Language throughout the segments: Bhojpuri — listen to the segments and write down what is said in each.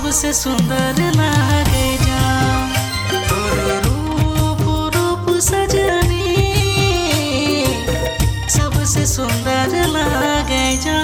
सबसे सुंदर लागे जा तोर रूप रूप सजनी सबसे सुंदर लागे जा।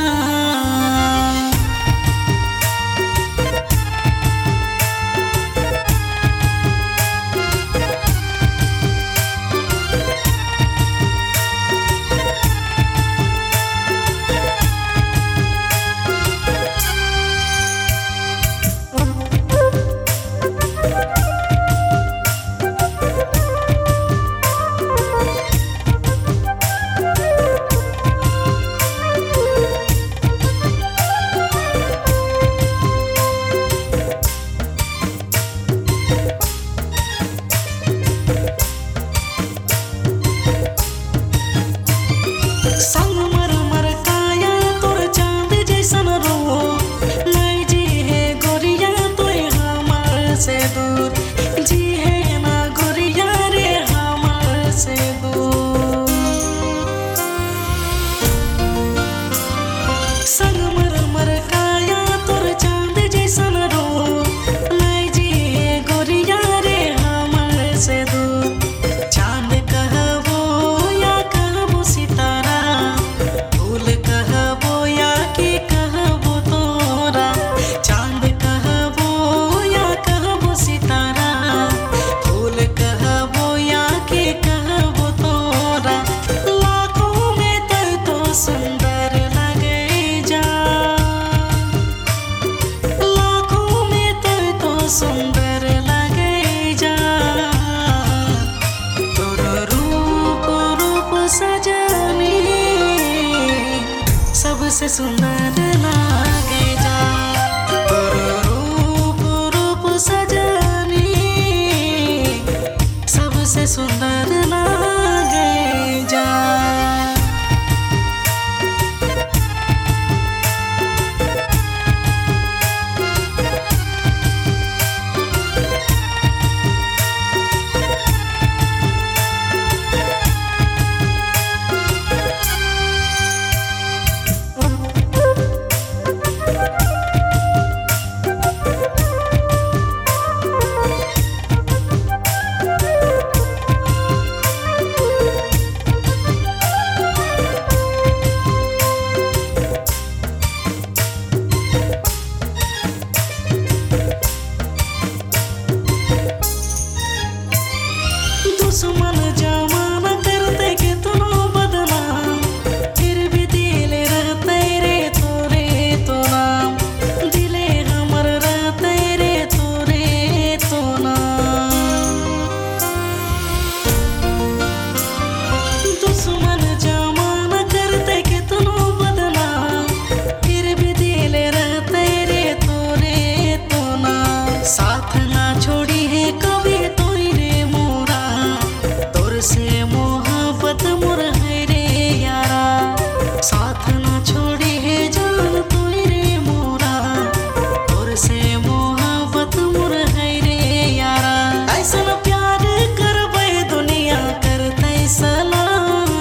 संगमरमर काया तोर चांद जैसन रूप नहीं जी है गोरिया तोय हमर से दूर जी है ना गोरिया रे हमर से दूर। संगमरमर काया तोर चांद जैसन रूप नहीं जी है गोरिया रे हमर से दूर। चांद कहबो या कहबो सितारा फूल कहबो या कि कहबो तोरा। चांद कहबो या कहबो सितारा फूल कहबो या कि कहबो तोरा। लाखों में तो सुंदर लगे जा लाखों में तो सुंदर लगे जा तोर रूप रूप सजनी सबसे सुंदर लागे जा तोर रूप रूप सजनी सबसे सुंदर लागे जा। दुश्मन जमाना करते कितनो बदनाम फिर भी दिल रहते रे तोरे तो नाम। दिले हमर रहते रे तोरे तो नाम। दुश्मन जमाना करते कितनो बदनाम फिर भी दिल रहते रे तोरे तो नाम। साथ ना छोड़ी है कभी तोरी रे मोरा तोर से मोहब्बत मोर है रे यारा। साथ ना छोड़ी है जान तोरी रे मोरा तोर से मोहब्बत मोर है रे यारा। ऐसन प्यार करबै दुनिया करतै सलाम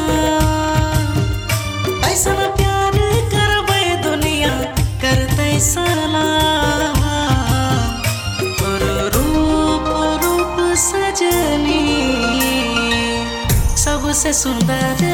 ऐसन प्यार करबै दुनिया करतै सलाम। तोर रूप रूप सजनी सबसे सुंदर